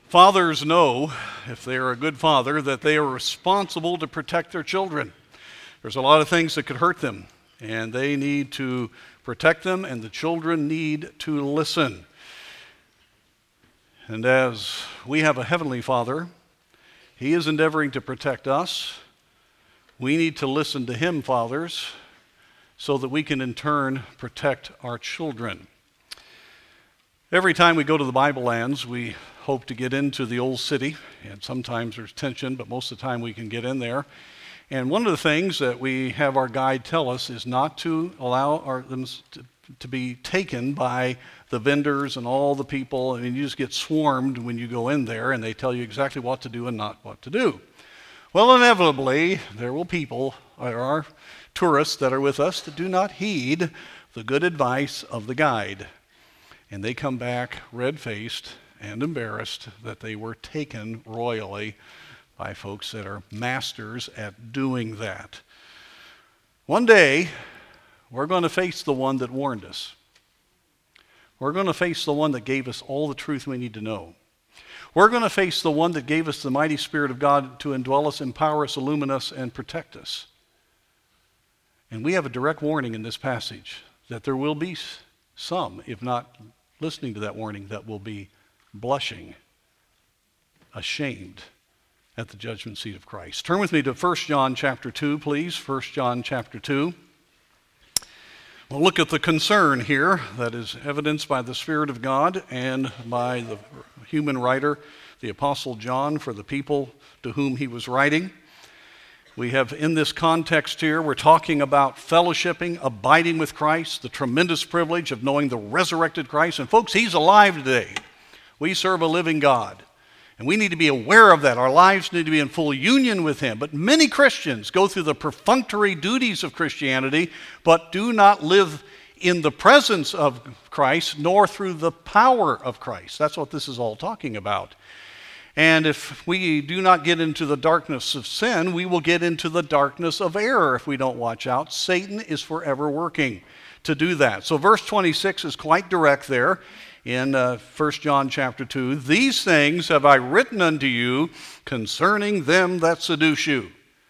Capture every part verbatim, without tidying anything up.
Fathers know, if they are a good father, that they are responsible to protect their children. There's a lot of things that could hurt them, and they need to protect them, and the children need to listen. And as we have a heavenly Father, He is endeavoring to protect us. We need to listen to Him, fathers, so that we can in turn protect our children. Every time we go to the Bible lands, we hope to get into the old city, and sometimes there's tension, but most of the time we can get in there. And one of the things that we have our guide tell us is not to allow our, them to, to be taken by the vendors and all the people. I mean, you just get swarmed when you go in there, and they tell you exactly what to do and not what to do. Well, inevitably, there will people, there are tourists that are with us that do not heed the good advice of the guide. And they come back red-faced and embarrassed that they were taken royally by folks that are masters at doing that. One day, we're going to face the one that warned us. We're going to face the one that gave us all the truth we need to know. We're going to face the one that gave us the mighty Spirit of God to indwell us, empower us, illumine us, and protect us. And we have a direct warning in this passage that there will be some, if not listening to that warning, that will be blushing, ashamed at the judgment seat of Christ. Turn with me to First John chapter two, please. First John chapter two. We'll look at the concern here that is evidenced by the Spirit of God and by the human writer, the Apostle John, for the people to whom he was writing. We have in this context here, we're talking about fellowshipping, abiding with Christ, the tremendous privilege of knowing the resurrected Christ. And folks, He's alive today. We serve a living God. And we need to be aware of that. Our lives need to be in full union with Him. But many Christians go through the perfunctory duties of Christianity, but do not live in the presence of Christ, nor through the power of Christ. That's what this is all talking about. And if we do not get into the darkness of sin, we will get into the darkness of error if we don't watch out. Satan is forever working to do that. So verse twenty-six is quite direct there in uh, First John chapter two. These things have I written unto you concerning them that seduce you.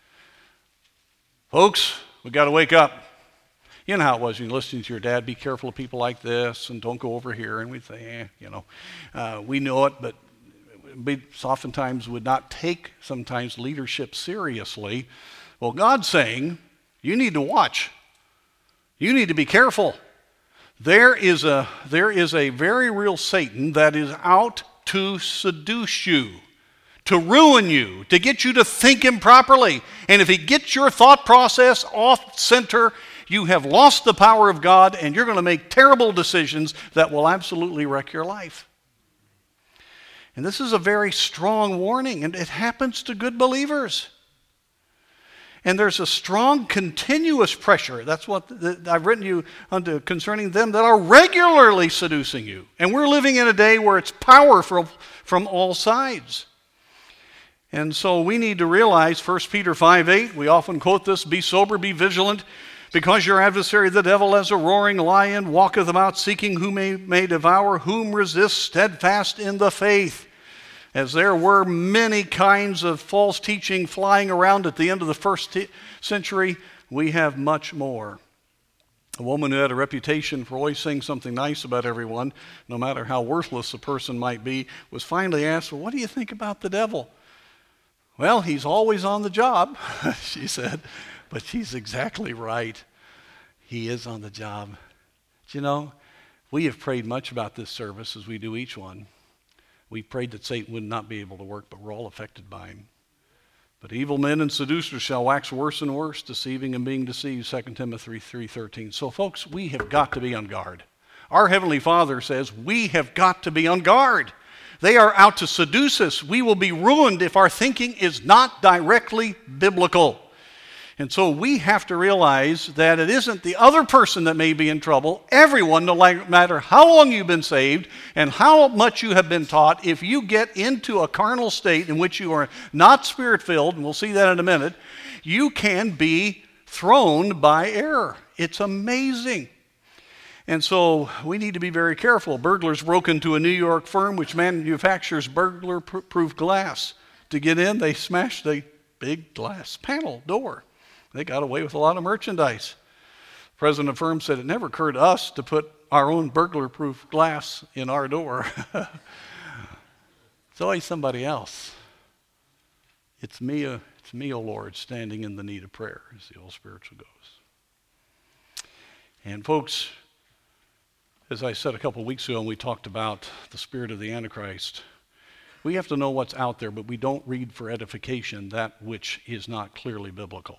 Folks, we got to wake up. You know how it was when you're listening to your dad, be careful of people like this and don't go over here. And we say, eh, you know, uh, we know it, but we oftentimes would not take sometimes leadership seriously. Well, God's saying, you need to watch. You need to be careful. There is a, there is a very real Satan that is out to seduce you, to ruin you, to get you to think improperly. And if he gets your thought process off center, you have lost the power of God, and you're going to make terrible decisions that will absolutely wreck your life. And this is a very strong warning, and it happens to good believers. And there's a strong, continuous pressure. That's what the, I've written you unto concerning them that are regularly seducing you. And we're living in a day where it's power from, from all sides. And so we need to realize, First Peter five eight, we often quote this, be sober, be vigilant, because your adversary, the devil, as a roaring lion, walketh about seeking whom he may devour, whom resist steadfast in the faith. As there were many kinds of false teaching flying around at the end of the first t- century, we have much more. A woman who had a reputation for always saying something nice about everyone, no matter how worthless a person might be, was finally asked, well, what do you think about the devil? Well, he's always on the job, she said. But she's exactly right. He is on the job. Do you know, we have prayed much about this service as we do each one. We prayed that Satan would not be able to work, but we're all affected by him. But evil men and seducers shall wax worse and worse, deceiving and being deceived, Second Timothy three thirteen. So folks, we have got to be on guard. Our Heavenly Father says we have got to be on guard. They are out to seduce us. We will be ruined if our thinking is not directly biblical. And so we have to realize that it isn't the other person that may be in trouble. Everyone, no matter how long you've been saved and how much you have been taught, if you get into a carnal state in which you are not Spirit-filled, and we'll see that in a minute, you can be thrown by error. It's amazing. And so we need to be very careful. Burglars broke into a New York firm which manufactures burglar-proof glass. To get in, they smashed a big glass panel door. They got away with a lot of merchandise. The president of the firm said, it never occurred to us to put our own burglar-proof glass in our door. It's always somebody else. It's me, uh, it's me, O Lord, standing in the need of prayer, as the old spiritual goes. And folks, as I said a couple of weeks ago, when we talked about the spirit of the Antichrist, we have to know what's out there, but we don't read for edification that which is not clearly biblical.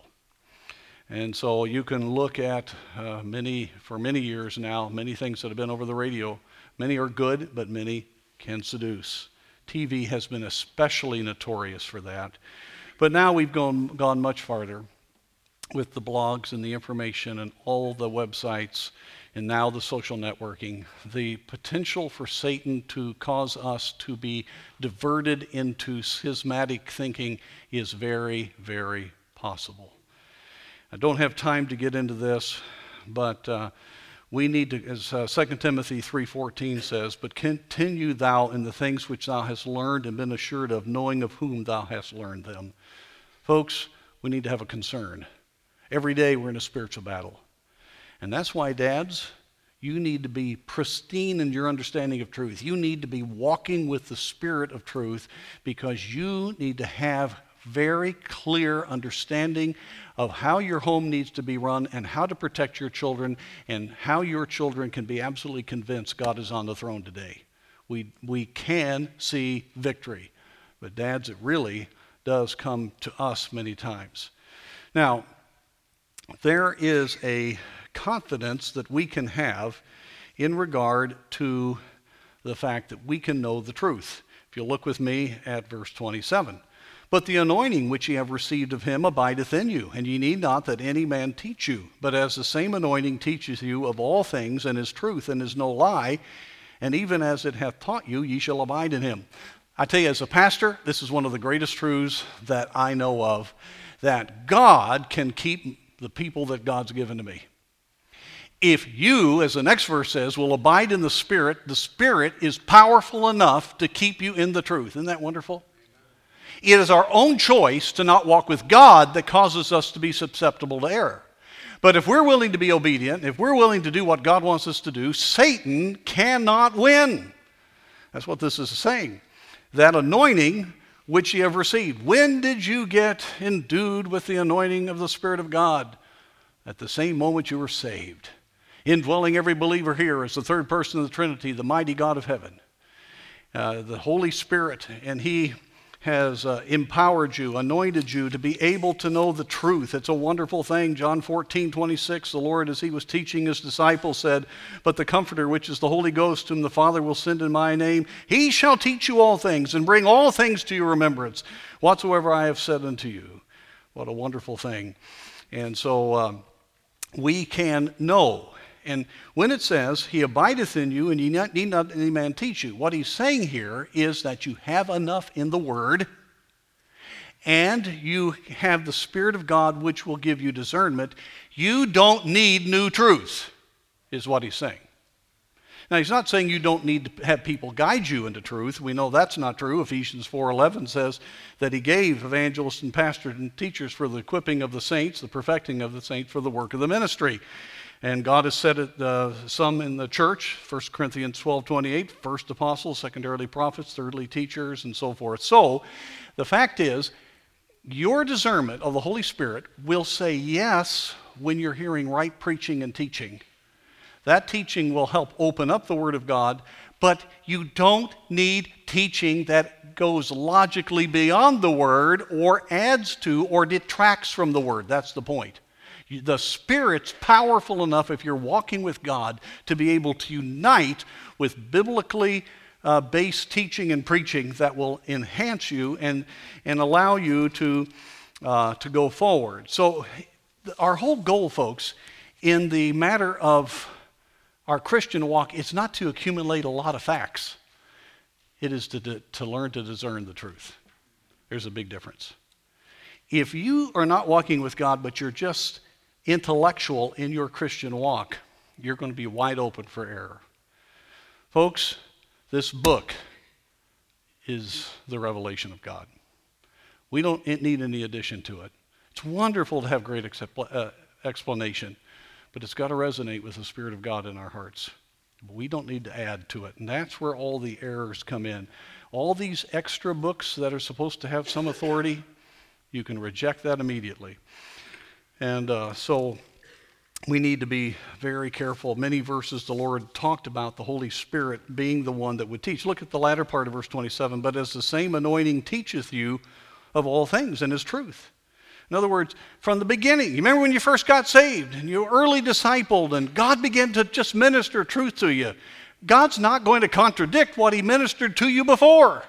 And so you can look at uh, many, for many years now, many things that have been over the radio. Many are good, but many can seduce. T V has been especially notorious for that. But now we've gone, gone much farther with the blogs and the information and all the websites and now the social networking. The potential for Satan to cause us to be diverted into schismatic thinking is very, very possible. I don't have time to get into this, but uh, we need to, as uh, Second Timothy three fourteen says, but continue thou in the things which thou hast learned and been assured of, knowing of whom thou hast learned them. Folks, we need to have a concern. Every day we're in a spiritual battle. And that's why, dads, you need to be pristine in your understanding of truth. You need to be walking with the spirit of truth because you need to have very clear understanding of how your home needs to be run and how to protect your children and how your children can be absolutely convinced God is on the throne today. We, we can see victory. But dads, it really does come to us many times. Now, there is a confidence that we can have in regard to the fact that we can know the truth. If you look with me at verse twenty-seven. But the anointing which ye have received of him abideth in you, and ye need not that any man teach you. But as the same anointing teacheth you of all things, and is truth, and is no lie, and even as it hath taught you, ye shall abide in him. I tell you, as a pastor, this is one of the greatest truths that I know of, that God can keep the people that God's given to me. If you, as the next verse says, will abide in the Spirit, the Spirit is powerful enough to keep you in the truth. Isn't that wonderful? It is our own choice to not walk with God that causes us to be susceptible to error. But if we're willing to be obedient, if we're willing to do what God wants us to do, Satan cannot win. That's what this is saying. That anointing which ye have received. When did you get endued with the anointing of the Spirit of God? At the same moment you were saved. Indwelling every believer here is the third person of the Trinity, the mighty God of heaven. Uh, the Holy Spirit, and He has uh, empowered you, anointed you to be able to know the truth. It's a wonderful thing. John fourteen twenty-six, the Lord, as he was teaching his disciples, said, but the Comforter, which is the Holy Ghost, whom the Father will send in my name, he shall teach you all things and bring all things to your remembrance, whatsoever I have said unto you. What a wonderful thing. And so um, we can know. And when it says, he abideth in you, and ye not, need not any man teach you, what he's saying here is that you have enough in the Word, and you have the Spirit of God which will give you discernment. You don't need new truth, is what he's saying. Now, he's not saying you don't need to have people guide you into truth. We know that's not true. Ephesians four eleven says that he gave evangelists and pastors and teachers for the equipping of the saints, the perfecting of the saints for the work of the ministry. And God has set it, uh, some in the church, First Corinthians twelve twenty-eight, first apostles, secondarily prophets, thirdly teachers, and so forth. So the fact is, your discernment of the Holy Spirit will say yes when you're hearing right preaching and teaching. That teaching will help open up the Word of God, but you don't need teaching that goes logically beyond the Word or adds to or detracts from the Word. That's the point. The Spirit's powerful enough, if you're walking with God, to be able to unite with biblically uh, based teaching and preaching that will enhance you and, and allow you to, uh, to go forward. So our whole goal, folks, in the matter of our Christian walk, it's not to accumulate a lot of facts. It is to, to, to learn to discern the truth. There's a big difference. If you are not walking with God, but you're just intellectual in your Christian walk, you're going to be wide open for error. Folks, this book is the revelation of God. We don't need any addition to it. It's wonderful to have great expl- uh, explanation, but it's got to resonate with the Spirit of God in our hearts. We don't need to add to it, and that's where all the errors come in. All these extra books that are supposed to have some authority, you can reject that immediately. And uh, so we need to be very careful. Many verses the Lord talked about the Holy Spirit being the one that would teach. Look at the latter part of verse twenty-seven. But as the same anointing teacheth you of all things and is truth. In other words, from the beginning, you remember when you first got saved and you were early discipled and God began to just minister truth to you. God's not going to contradict what he ministered to you before.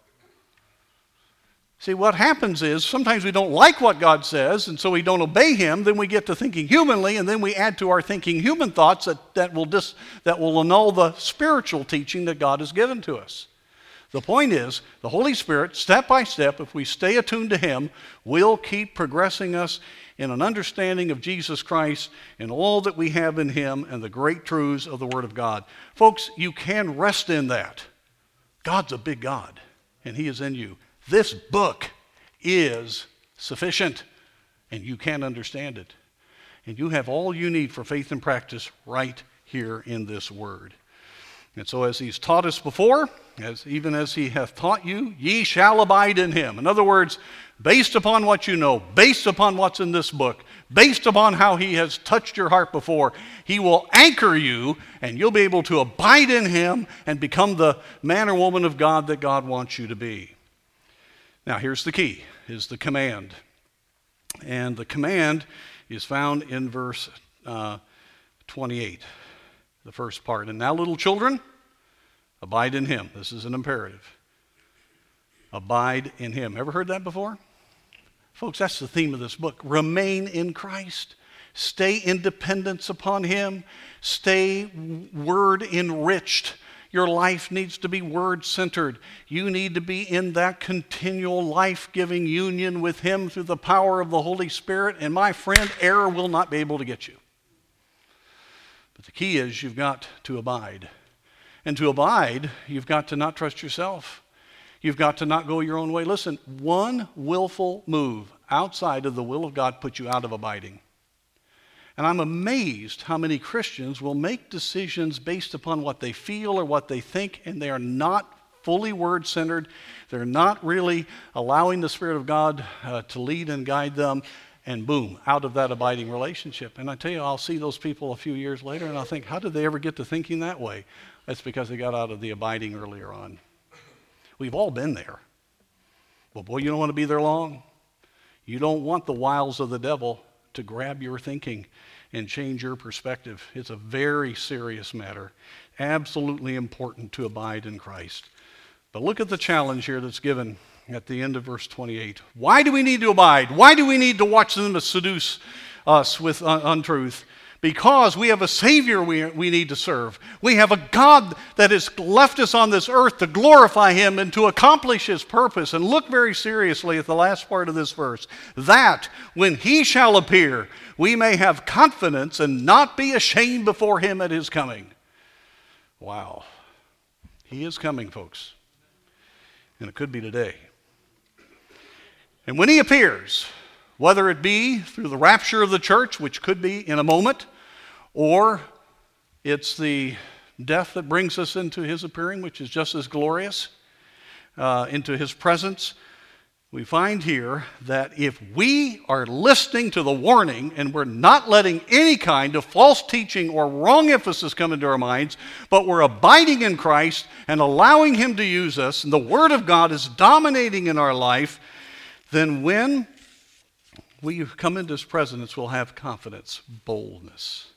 See, what happens is sometimes we don't like what God says, and so we don't obey him. Then we get to thinking humanly, and then we add to our thinking human thoughts that, that, will, dis, that will annul the spiritual teaching that God has given to us. The point is, the Holy Spirit, step by step, if we stay attuned to him, will keep progressing us in an understanding of Jesus Christ and all that we have in him and the great truths of the Word of God. Folks, you can rest in that. God's a big God, and he is in you. This book is sufficient, and you can understand it. And you have all you need for faith and practice right here in this word. And so as he's taught us before, as even as he hath taught you, ye shall abide in him. In other words, based upon what you know, based upon what's in this book, based upon how he has touched your heart before, he will anchor you, and you'll be able to abide in him and become the man or woman of God that God wants you to be. Now, here's the key, is the command. And the command is found in verse uh, twenty-eight, the first part. And now, little children, abide in him. This is an imperative. Abide in him. Ever heard that before? Folks, that's the theme of this book. Remain in Christ. Stay in dependence upon him. Stay word enriched. Your life needs to be word-centered. You need to be in that continual life-giving union with him through the power of the Holy Spirit. And my friend, error will not be able to get you. But the key is you've got to abide. And to abide, you've got to not trust yourself. You've got to not go your own way. Listen, one willful move outside of the will of God puts you out of abiding. And I'm amazed how many Christians will make decisions based upon what they feel or what they think, and they are not fully word-centered. They're not really allowing the Spirit of God uh, to lead and guide them, and boom, out of that abiding relationship. And I tell you, I'll see those people a few years later, and I'll think, how did they ever get to thinking that way? That's because they got out of the abiding earlier on. We've all been there. Well, boy, you don't want to be there long. You don't want the wiles of the devil to grab your thinking and change your perspective. It's a very serious matter. Absolutely important to abide in Christ. But look at the challenge here that's given at the end of verse twenty-eight. Why do we need to abide? Why do we need to watch them seduce us with un- untruth? Because we have a Savior we, we need to serve. We have a God that has left us on this earth to glorify him and to accomplish his purpose. And look very seriously at the last part of this verse. That when he shall appear, we may have confidence and not be ashamed before him at his coming. Wow. He is coming, folks. And it could be today. And when he appears, whether it be through the rapture of the church, which could be in a moment, or it's the death that brings us into his appearing, which is just as glorious, uh, into his presence, we find here that if we are listening to the warning and we're not letting any kind of false teaching or wrong emphasis come into our minds, but we're abiding in Christ and allowing him to use us, and the Word of God is dominating in our life, then when we come into his presence, we'll have confidence, boldness.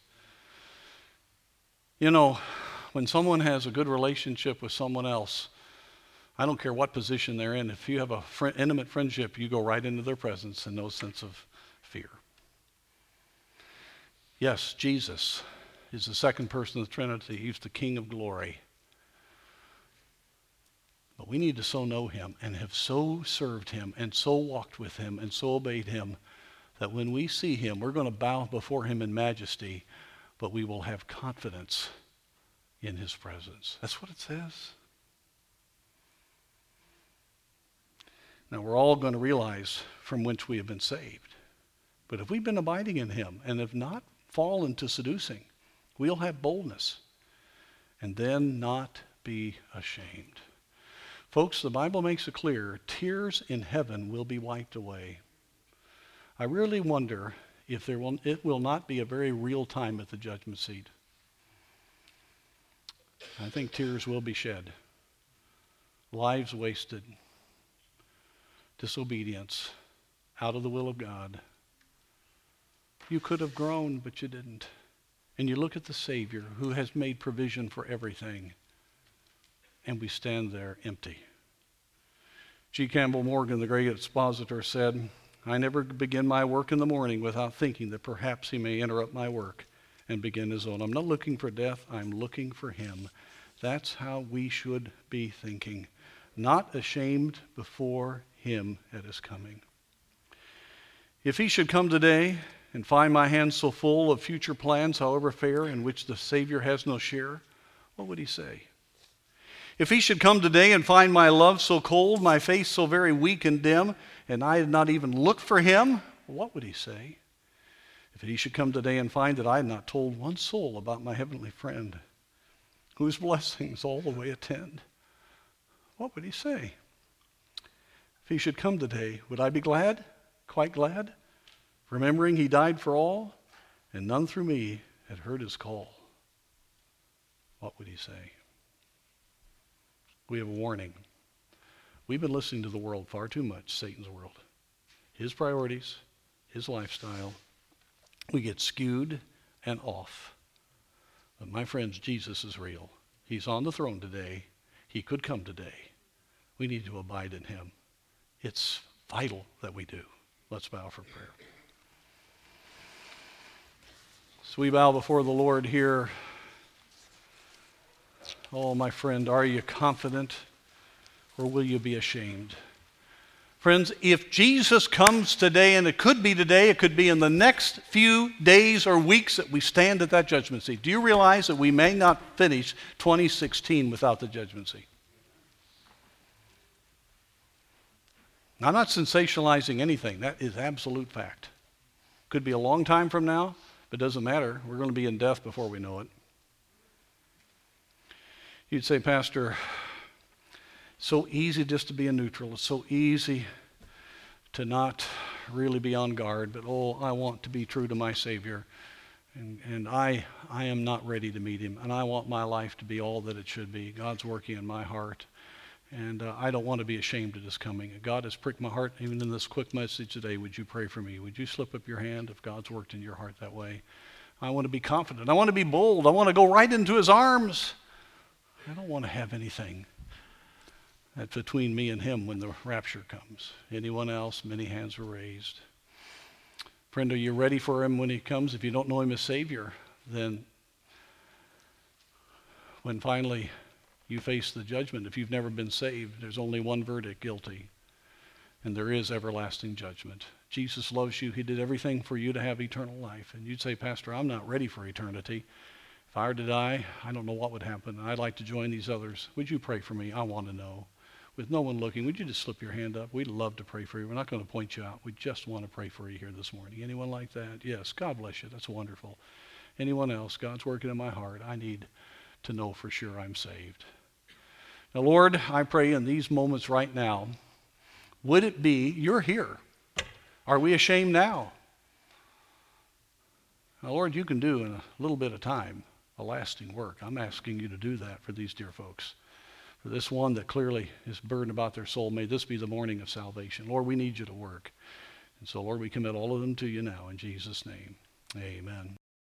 You know, when someone has a good relationship with someone else, I don't care what position they're in, if you have a friend, intimate friendship, you go right into their presence and no sense of fear. Yes, Jesus is the second person of the Trinity. He's the King of glory. But we need to so know him and have so served him and so walked with him and so obeyed him that when we see him, we're going to bow before him in majesty, but we will have confidence in his presence. That's what it says. Now, we're all going to realize from whence we have been saved. But if we've been abiding in him and have not fallen to seducing, we'll have boldness and then not be ashamed. Folks, the Bible makes it clear, tears in heaven will be wiped away. I really wonder if there will, it will not be a very real time at the judgment seat. I think tears will be shed, lives wasted, disobedience, out of the will of God. You could have grown, but you didn't. And you look at the Savior who has made provision for everything, and we stand there empty. G. Campbell Morgan, the great expositor, said, I never begin my work in the morning without thinking that perhaps he may interrupt my work and begin his own. I'm not looking for death, I'm looking for him. That's how we should be thinking. Not ashamed before him at his coming. If he should come today and find my hands so full of future plans, however fair, in which the Savior has no share, what would he say? If he should come today and find my love so cold, my face so very weak and dim, and I had not even looked for him, what would he say? If he should come today and find that I had not told one soul about my heavenly friend, whose blessings all the way attend, what would he say? If he should come today, would I be glad, quite glad, remembering he died for all, and none through me had heard his call? What would he say? We have a warning. We've been listening to the world far too much, Satan's world. His priorities, his lifestyle. We get skewed and off. But my friends, Jesus is real. He's on the throne today. He could come today. We need to abide in him. It's vital that we do. Let's bow for prayer. So we bow before the Lord here. Oh, my friend, are you confident or will you be ashamed? Friends, if Jesus comes today, and it could be today, it could be in the next few days or weeks that we stand at that judgment seat. Do you realize that we may not finish twenty sixteen without the judgment seat? I'm not sensationalizing anything. That is absolute fact. Could be a long time from now, but it doesn't matter. We're going to be in death before we know it. You'd say, Pastor, so easy just to be a neutral. It's so easy to not really be on guard, but oh, I want to be true to my Savior. And, and I, I am not ready to meet him. And I want my life to be all that it should be. God's working in my heart. And uh, I don't want to be ashamed of his coming. God has pricked my heart, even in this quick message today. Would you pray for me? Would you slip up your hand if God's worked in your heart that way? I want to be confident. I want to be bold. I want to go right into his arms. I don't want to have anything that's between me and him when the rapture comes. Anyone else? Many hands were raised. Friend, are you ready for him when he comes? If you don't know him as Savior, then when finally you face the judgment, if you've never been saved, there's only one verdict, guilty. And there is everlasting judgment. Jesus loves you. He did everything for you to have eternal life. And you'd say, Pastor, I'm not ready for eternity. If I were to die, I don't know what would happen. I'd like to join these others. Would you pray for me? I want to know. With no one looking, would you just slip your hand up? We'd love to pray for you. We're not going to point you out. We just want to pray for you here this morning. Anyone like that? Yes. God bless you. That's wonderful. Anyone else? God's working in my heart. I need to know for sure I'm saved. Now, Lord, I pray in these moments right now, would it be, you're here. Are we ashamed now? Now, Lord, you can do in a little bit of time a lasting work. I'm asking you to do that for these dear folks. For this one that clearly is burdened about their soul, may this be the morning of salvation. Lord, we need you to work. And so, Lord, we commit all of them to you now in Jesus' name. Amen.